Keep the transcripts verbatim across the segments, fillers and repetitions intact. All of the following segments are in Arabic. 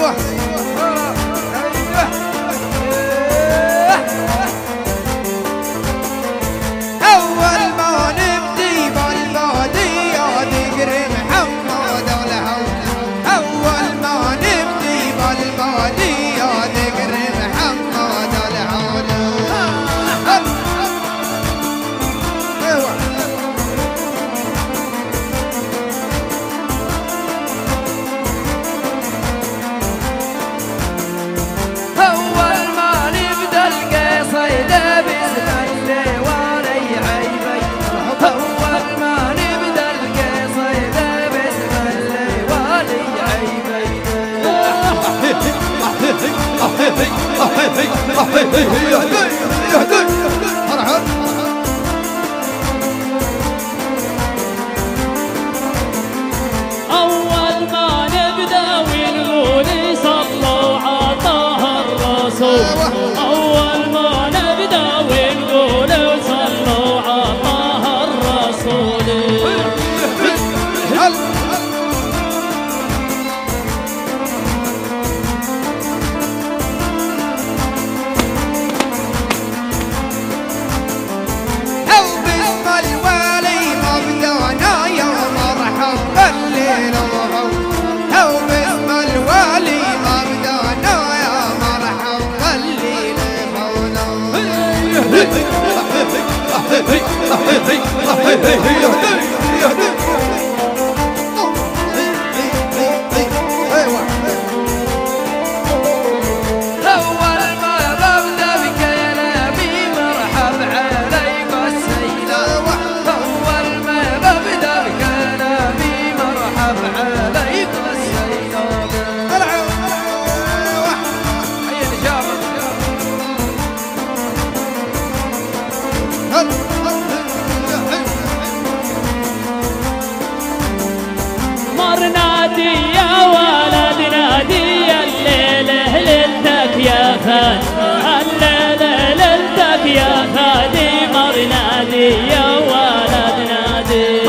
أول ما نبدأ ونقول صلوا على طه الرسول. أول ما نبدأ ونقول صلوا على طه الرسول. يا ولد نادي الليلة ليلتك يا فادي، الليلة ليلتك يا فادي، مر نادي يا ولد نادي.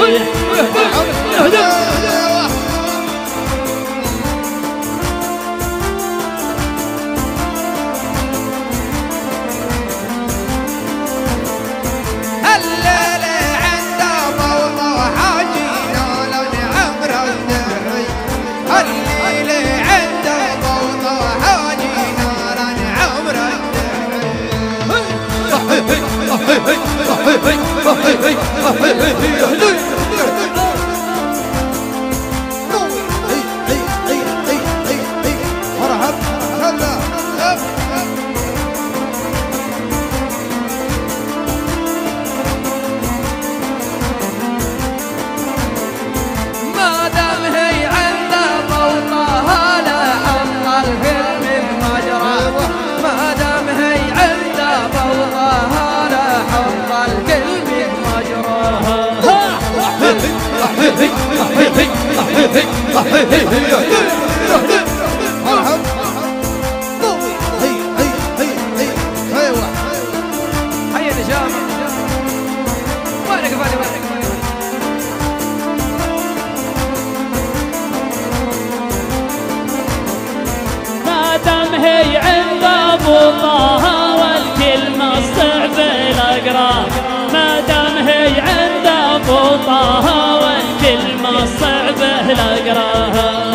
ما دام هي عند ابو طه والكلمه الصعب الاقرا، ما دام هي عند ابو طه والكلمه الصعب الاقراها.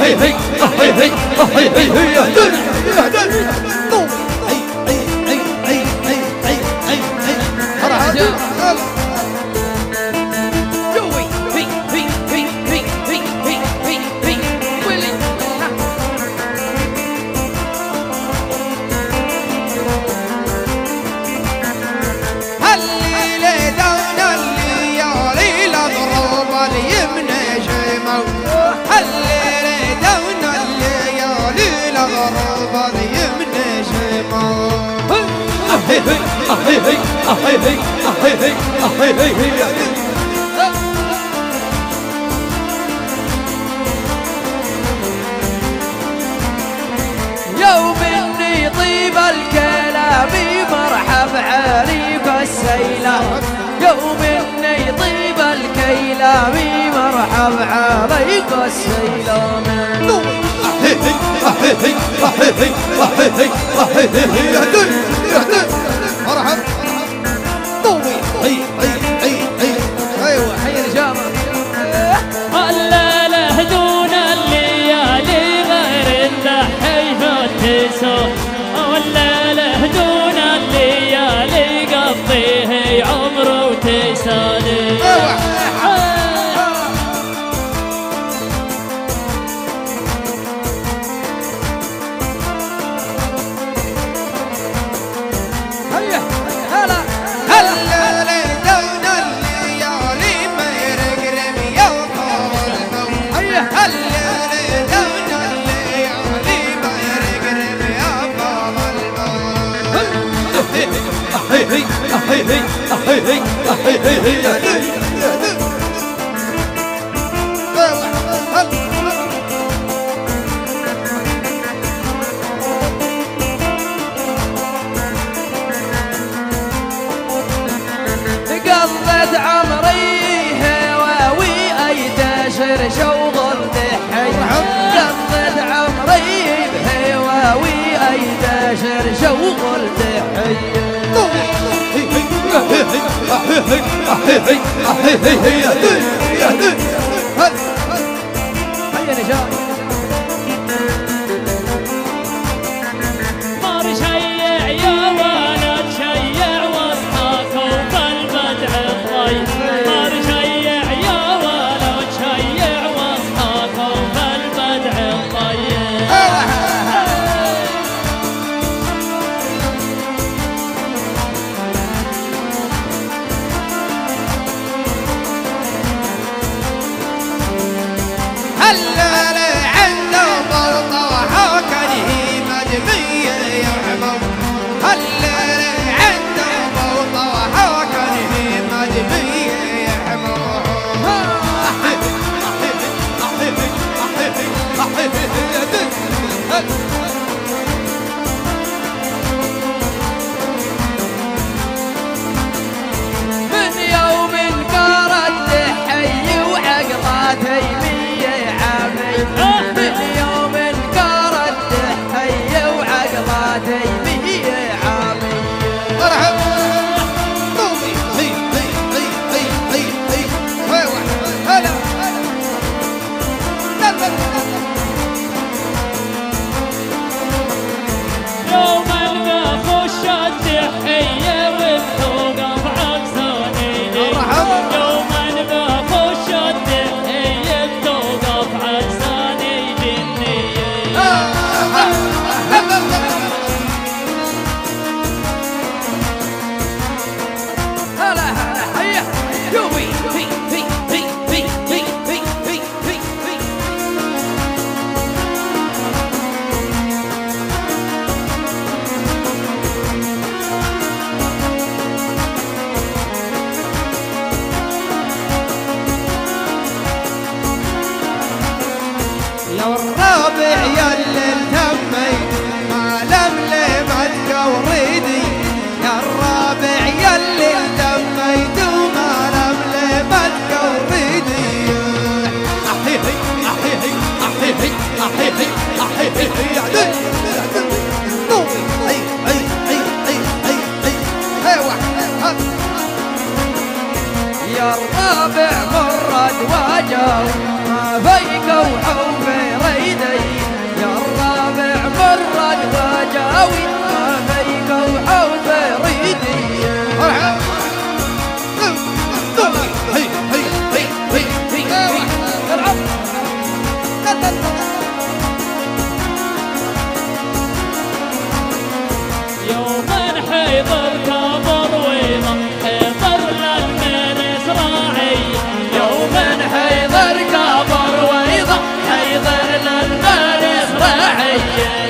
هي هي هي هي هي هي هي يوم اني طيب الكلام مرحب عليك السيلان يوم اني طيب الكلام مرحب عليك السيلان مرحب طوي هي هي هي هي ايوه حي الجامع الليله دون الليالي غير الضحي فتسوح والليله دون الليالي قضيه عمره وتسالي قضيت عمري هواوي ايتاشر شوغل دحي قضيت عمري بهواوي ايتاشر شوغل دحي هيا نشاط مار شيع يا ولد شيع وسطك وبالبدع الضيف مار شيع يا ولد شيع وسطك وبالبدع الضيف هلا من حيضر كبر ويضم حيضر للمن إسرائيل يوم حيضر كبر ويضم حيضر للمن إسرائيل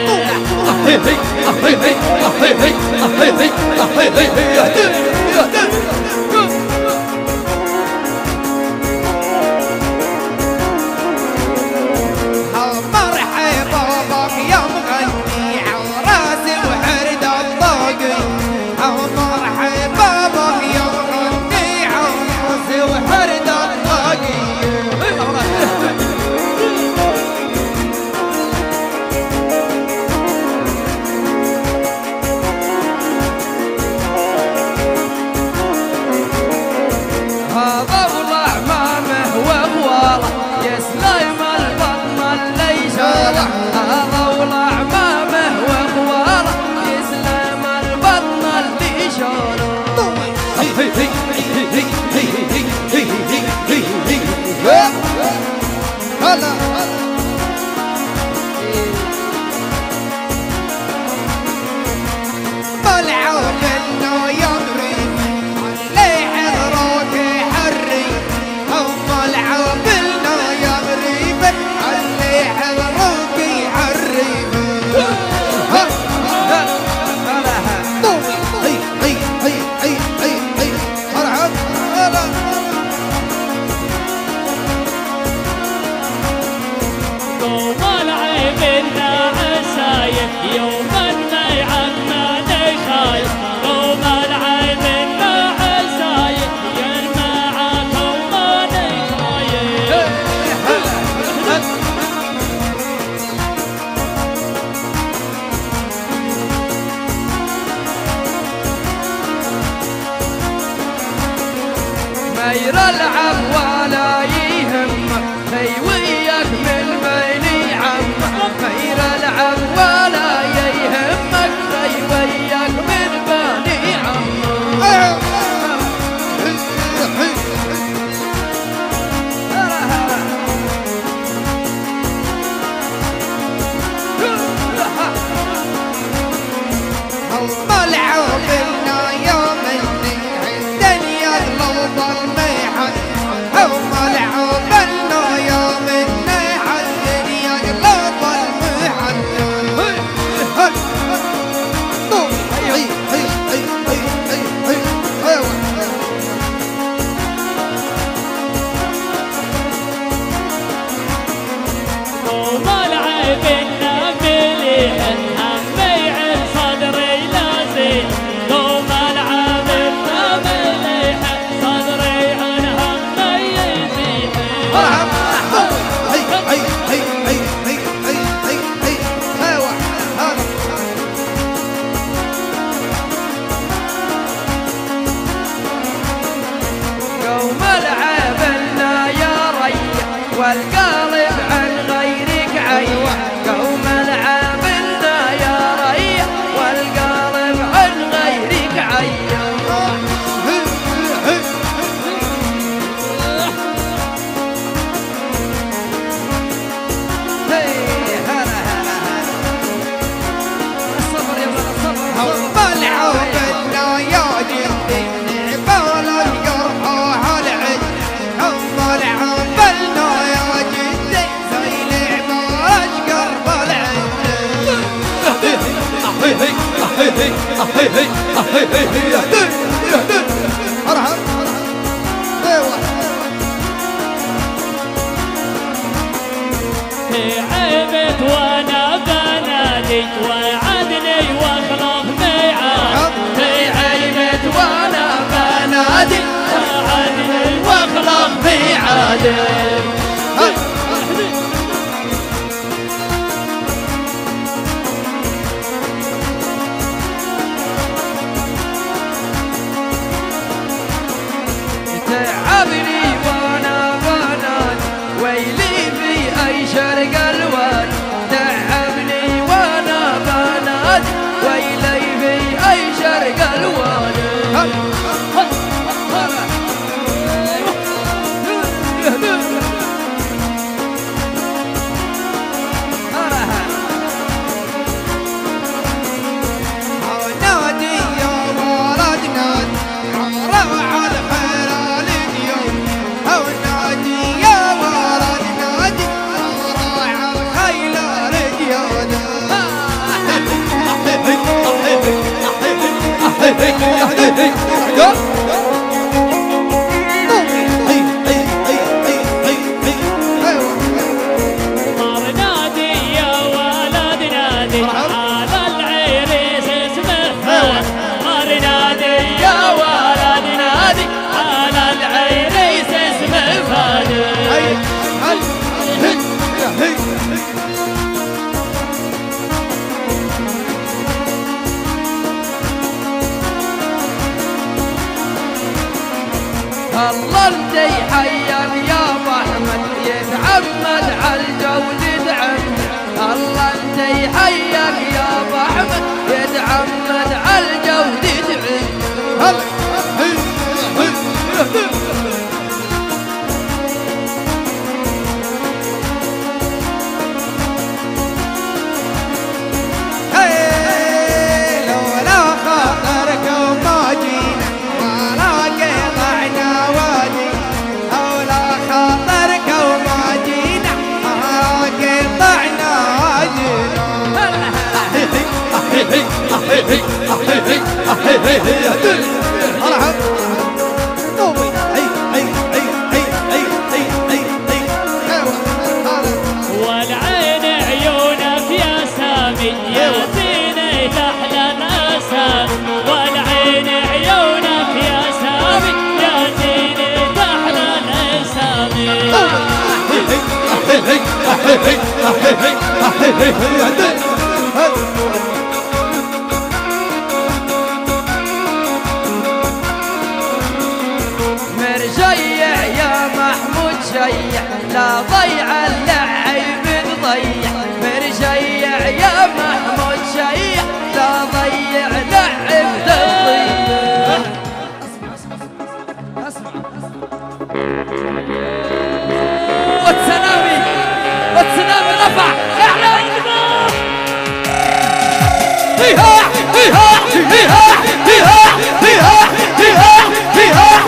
غير العب ولا يهمك هي وياك من بيني عمك غير العب ولا يهمك هي وياك من بيني عمك والقلب عن غيرك عيا قوم العابلنا يا ريا والقلب عن غيرك عيا الصبر يا ولد الصبر هم العابلنا يا جدي عبال القرحة العد هم العابلنا ارحب ايوه عيبت وانا بنادي وعدني واخلف ميعاد عيبت وانا بنادي وعدني واخلف ميعاد تعبني وانا بنادي ويلي في اي شرق الواد تعبني وانا بنادي ويلي في اي شرق الواد الله انت يحير يا ابو احمد يتعمد على الجود يدعم الله انت يحير يا ابو احمد يتعمد على الجود يدعم والعين عيونك يا سامي يا زينة أحلى الأسامي والعين عيونك يا سامي يا زينة أحلى الأسامي مرجيع يا محمود شيع لا ضيع اللعيب ضيع مرجيع يا محمود شيع لا ضيع لعب تضيع اسمع والسلامي والسلامي رفع اعلى هيها هيها هيها هيها هيها هيها هيها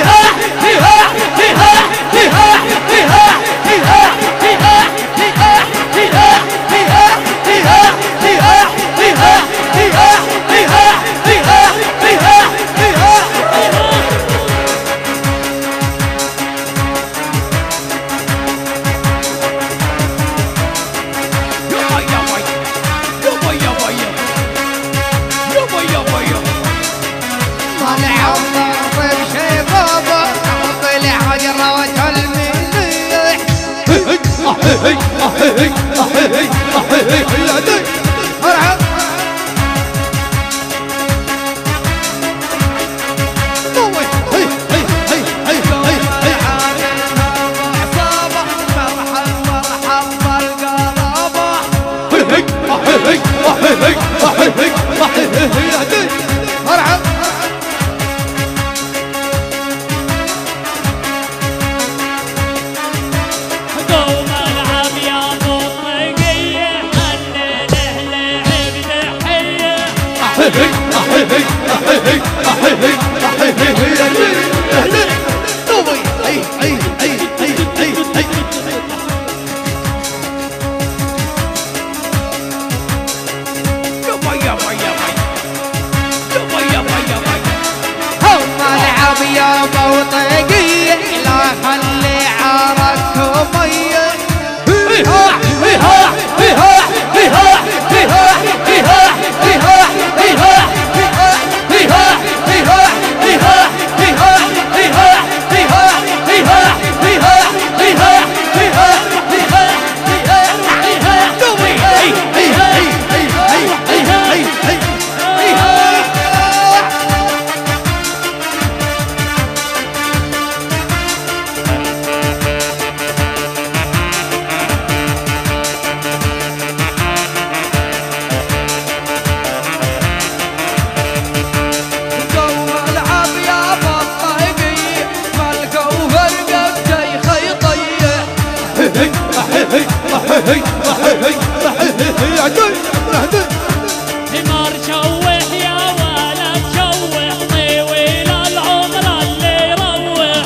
حمار شوح يا ولد شوح طويل العمر اللي يروح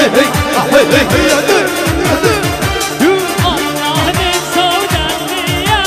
الله من سود الرياض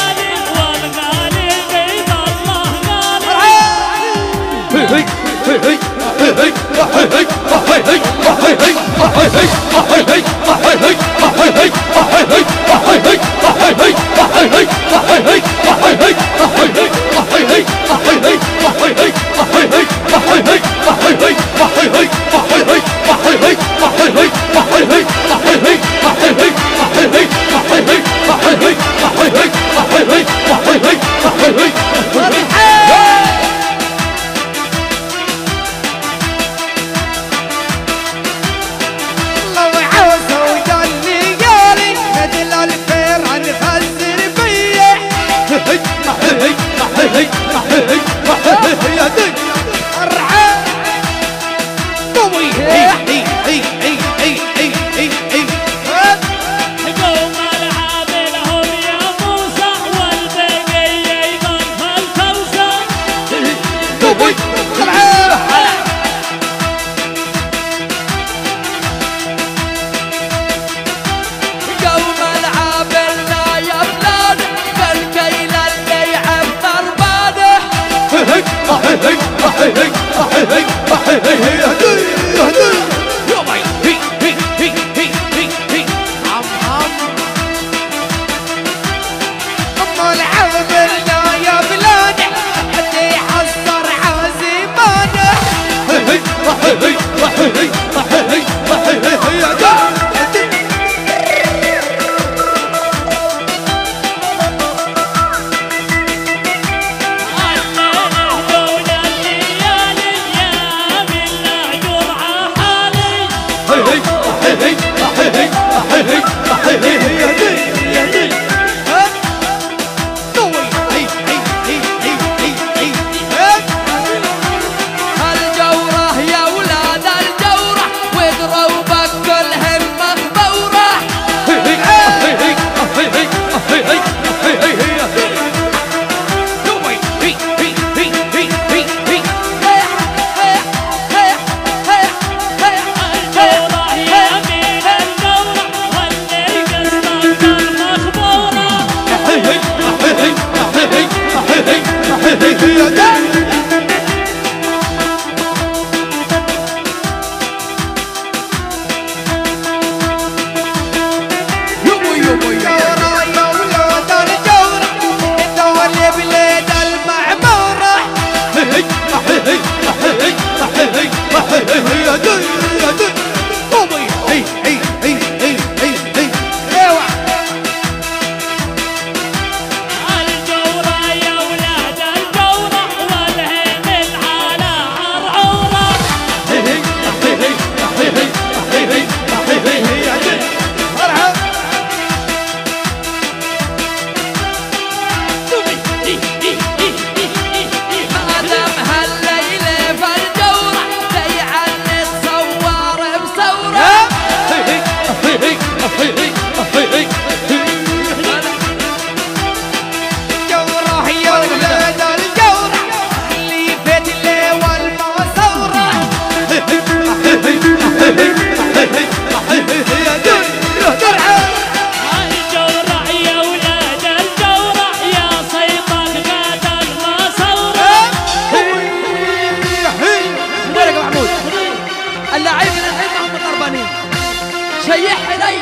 شيح لي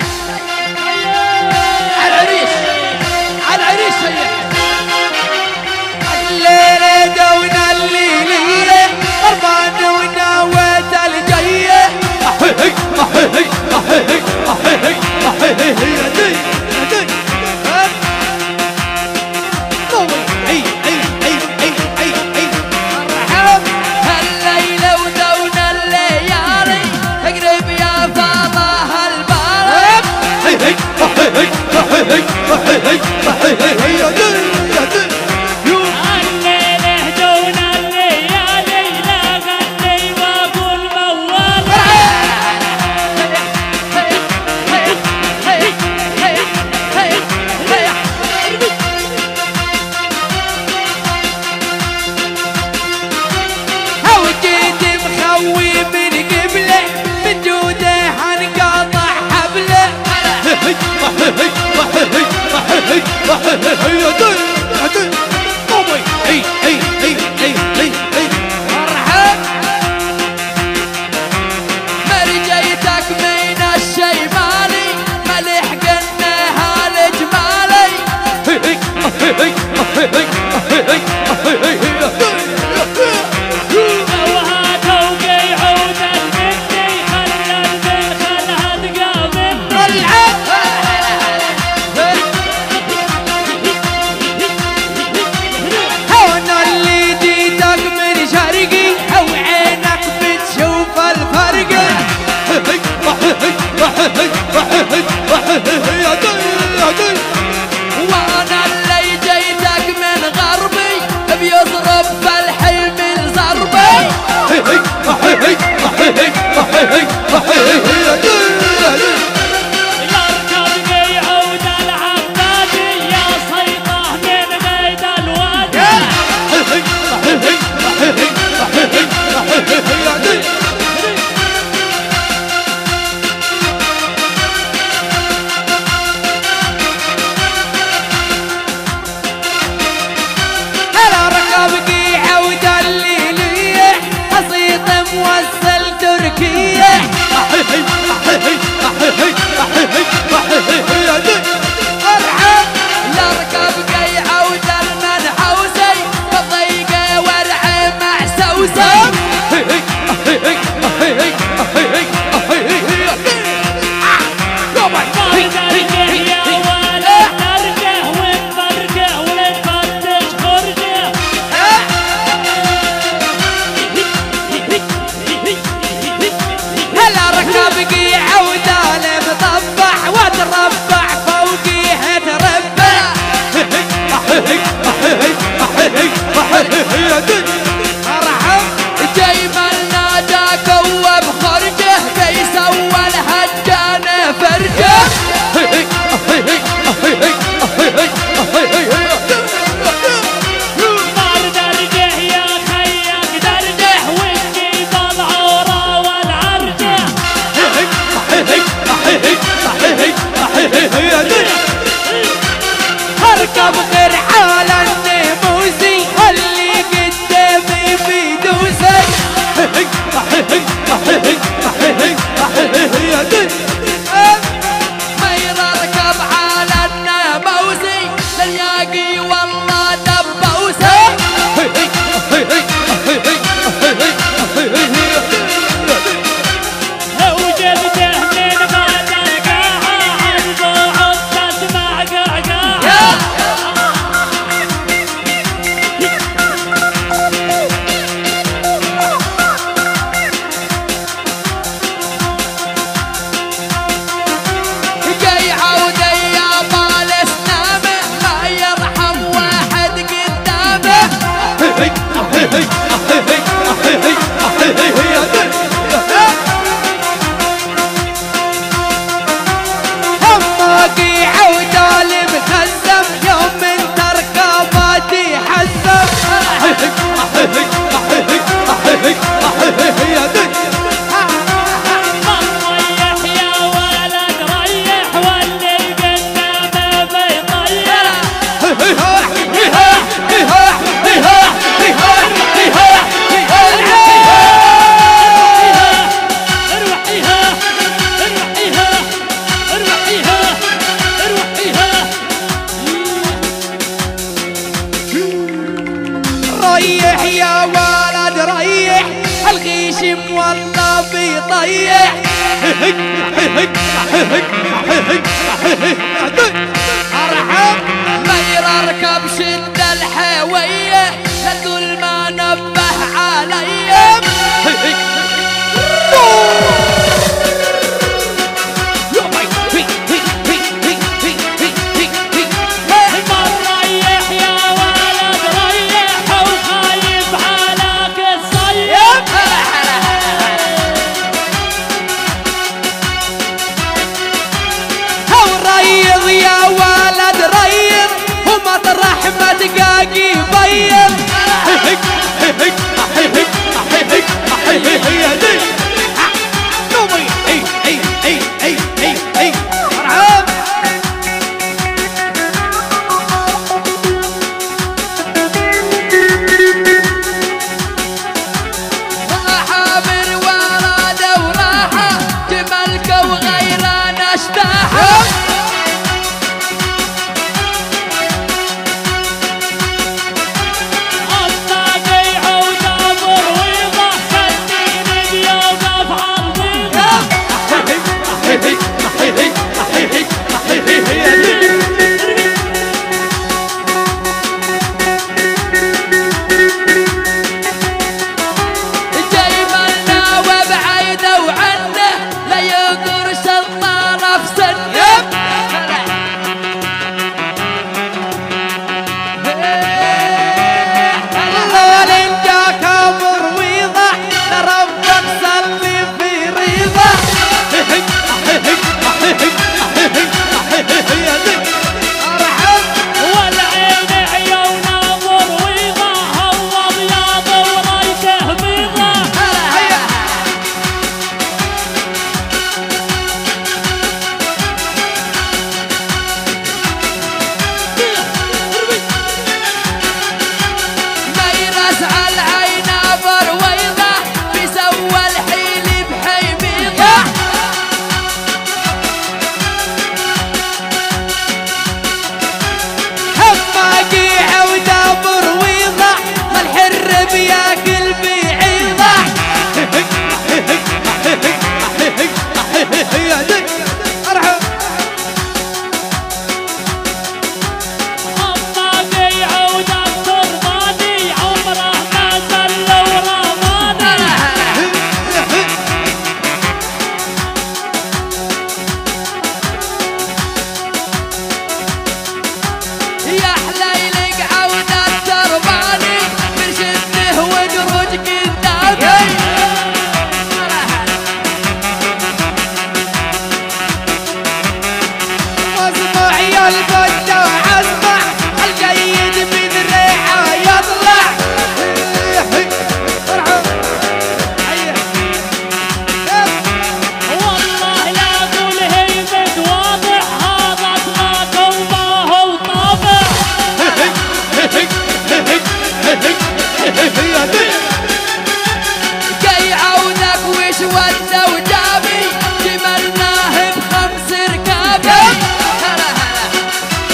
العريس العريس شيح الليلة دونا الليلة قربان وناوت الجيه أحيي أحيي أحيي أحيي أحيي يا دي يا دي طوي أي أي أي أي أي أي مرحب هالليلة ودونا الليالي اقرب يا فاضة البارد أحيي أحيي أحيي أحيي أحيي يا دي يا دي الليلة دونا الليالي لا غني واقول موال وانا اللي جيتك من غربي بيضرب بالحمل ضربي يركب يعود العبادي يا صيطه من قيد الوادي هلا ركب يعود الليلية قصيد موصل تركية ارحب يركب يعود المنحوسي بضيقة ورعي مع سوسي فرقه يا ولد فرقه ونفرقه ونفتش خرجه هلا ركب يعود المطبح وتربع فوقيه تربع ارحب جاي من ناداك وبخرجه بيسوى الهجانة فرجه نار درجه يا خيك درجه والجيب العوره والعرجه اركب غير حال الناموسي اللي قدامي بيدوسي ما يركب على الناموسي تلياقي والله دبوسي وجبته من بعد القاعه عالبعد تسمع قعقاعه جاي عودي يا بالس نامه ما يرحم واحد قدامه هماقي عود المخزم يوم من تركباتي حزم ريح يا ولد ريح واللي قدامه بيطيح اروحيها اروحيها اروحيها اروحيها ريح يا ولد ريح الغيشم والله بيطيح ارحب ما يركب شد الحيوية لكل ما نبه علي مر ريح يا ولد ريح وخايف عليك الصيف ارحب والعين عيون ناظر ويضاها وابيض ورايته بيضه ما يرسع العين عبر ويضه بيسوى الحيل بحي بيضه حماقي ودابر ويضه ما الحر بياكل بعيضه ارحب أما يعود الترباني عمره ما زل ورماني يا حليلك عود الترباني برشده وجرج قدامي اسمع يا البدة اسمع الجيد من ريحه يطلع والله لا اقول هيبة واضح هذا اطلاق وما هو طابع جاي عودك وش ودى وجابي جملناه بخمس ركابي هلا هلا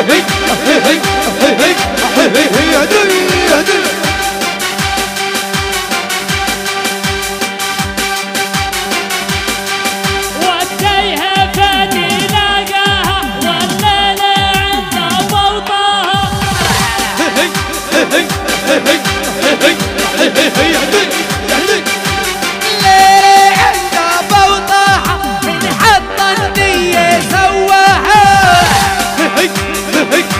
وديها فادي لاقاها والليلة عنده موطاها. الليلة عنده بوطاها من حط النية سواها.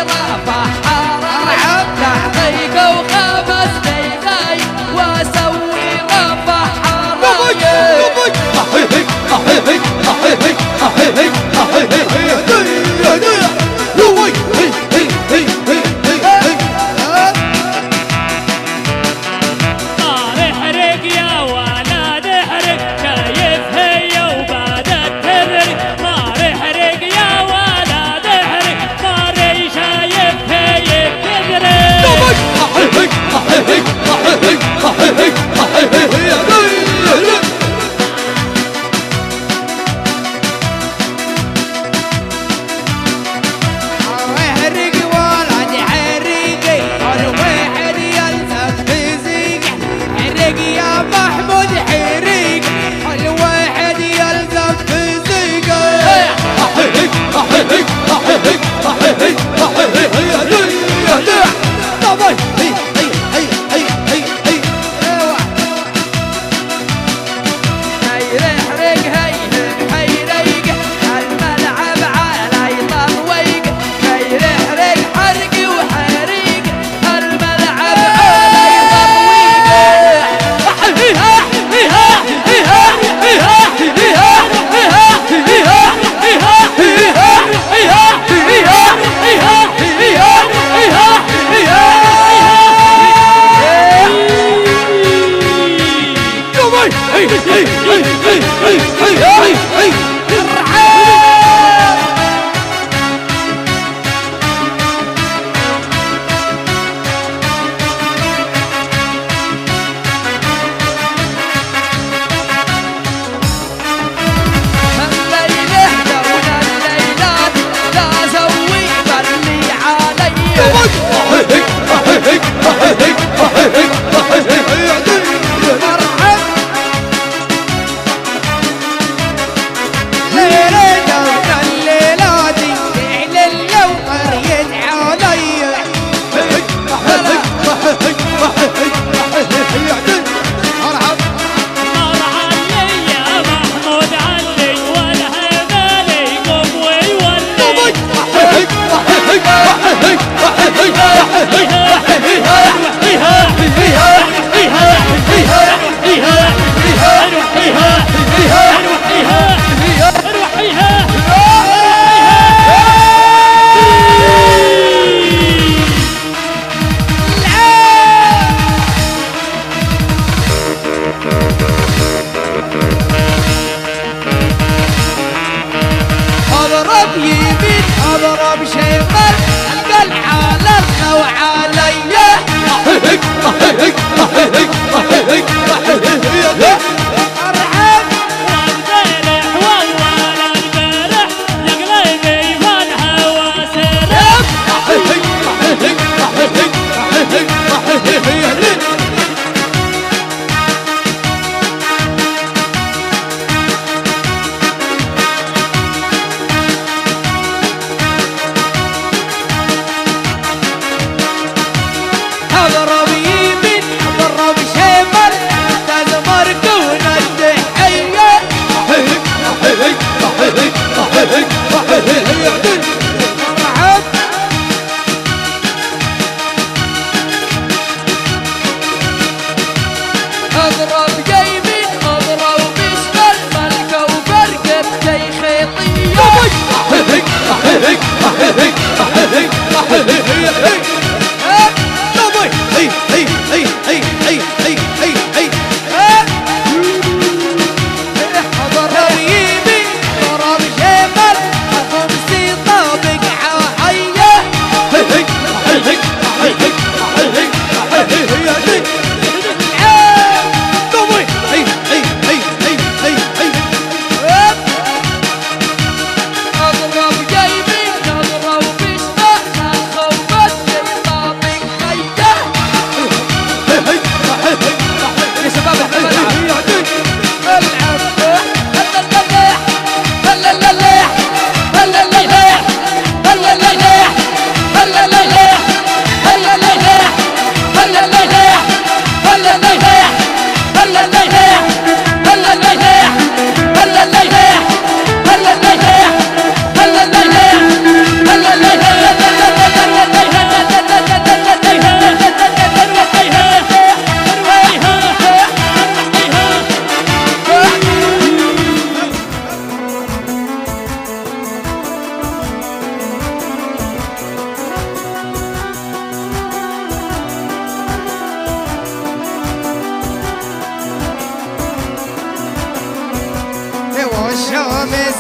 رافع حارة تحقيق وخمس دقايق واسوي رافع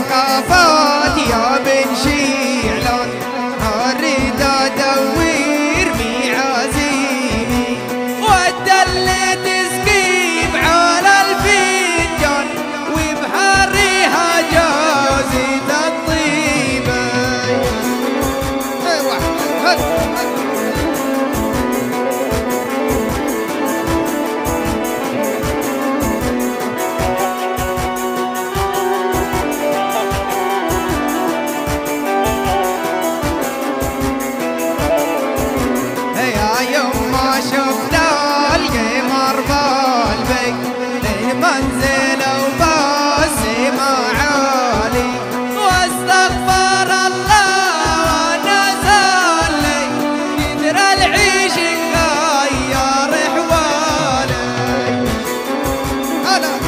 اسقافات يا بن شيعلان اريد ادور معازيمي والدلة تسقيب على الفنجان وبحريها جازت الطيبة. ايوه شفت القمر بالبي للمنزل وبالسما عالي واستغفر الله ونزل لي قدر العيش غير احوالي. هلا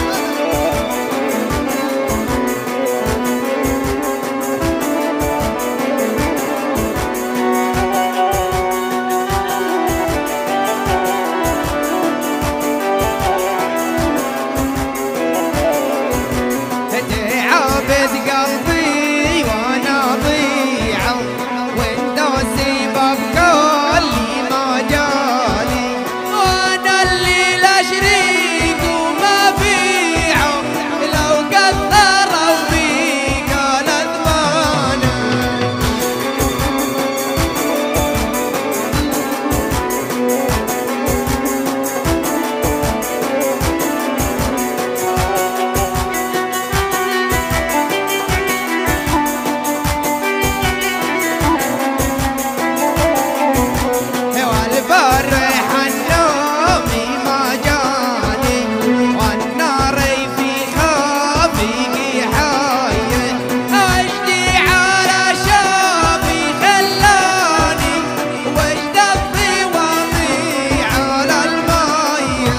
قلبي وانا ضيعه واندوسي بكل ما جالي وانا اللي لا شريك وما بيعه لو قدروا بي قال اثمانه. فرح النوم ما جاني والنار في خافقي حاية أجدي على شافي خلاني واجدفي وامي على الماية.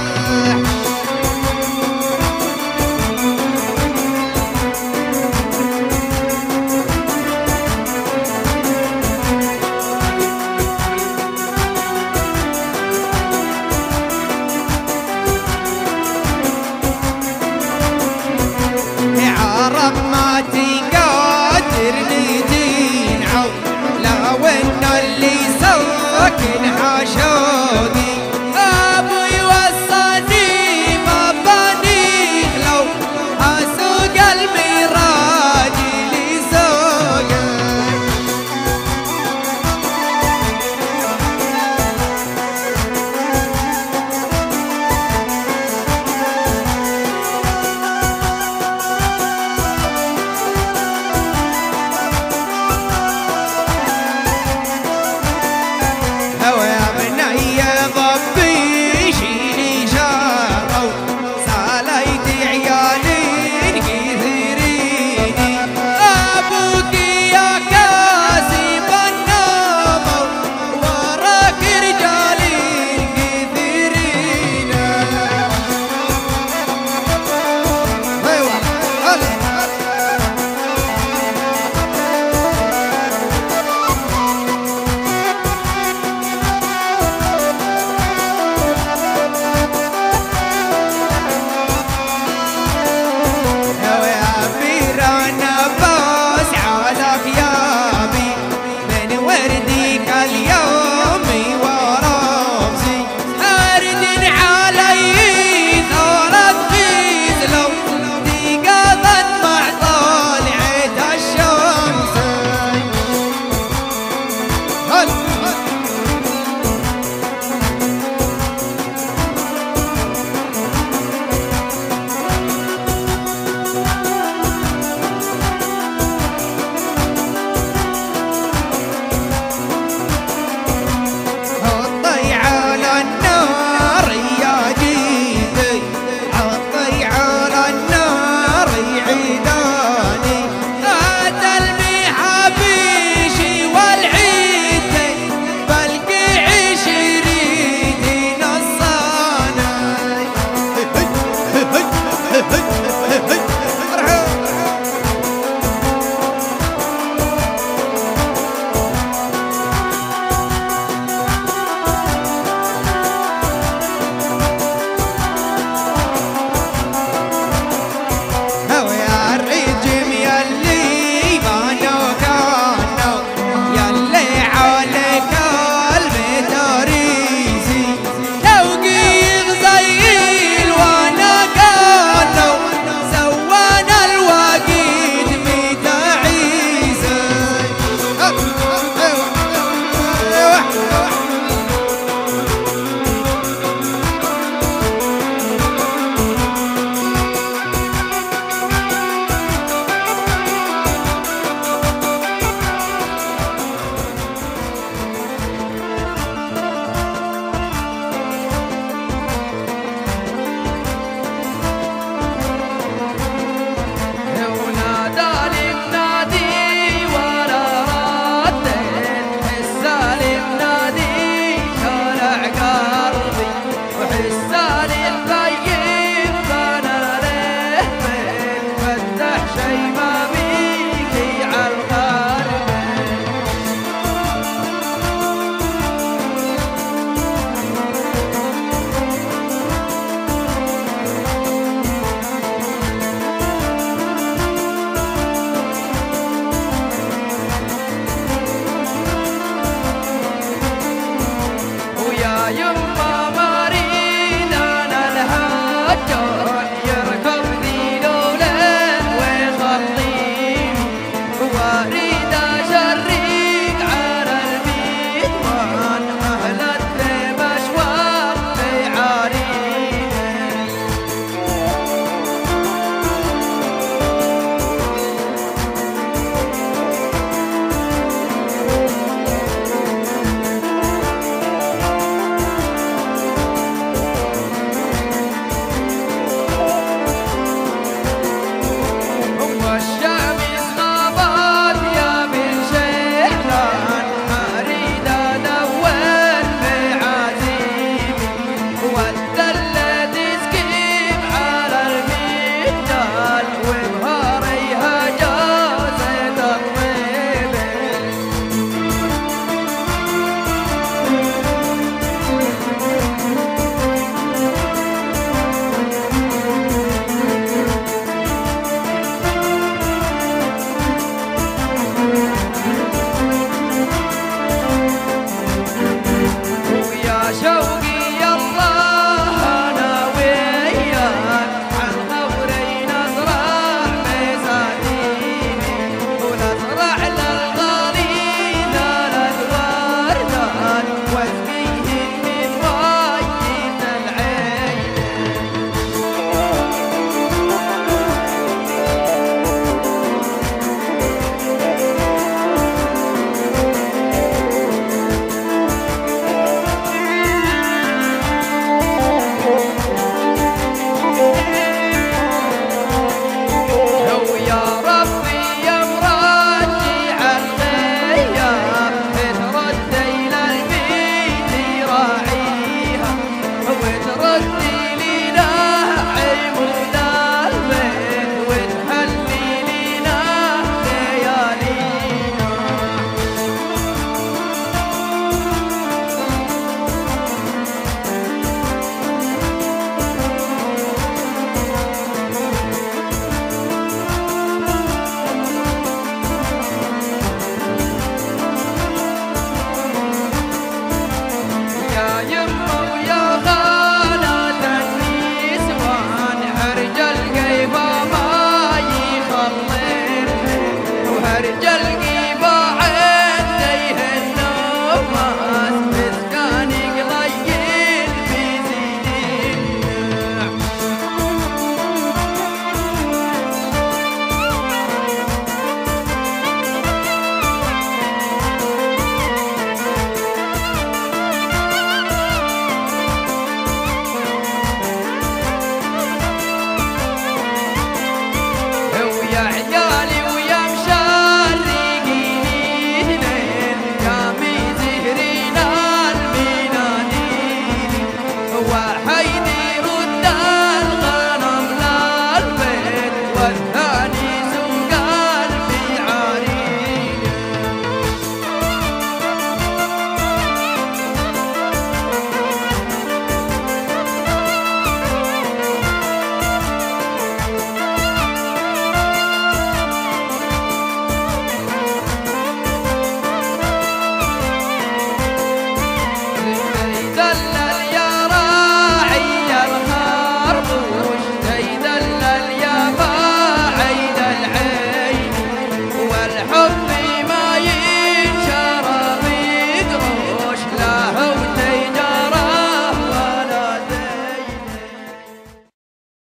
عرب ما تقدرني تنعو لو ان اللي ساكن حشودي ابوي وصاني ما باني لو اسوق المراج اللي سوقه. هوى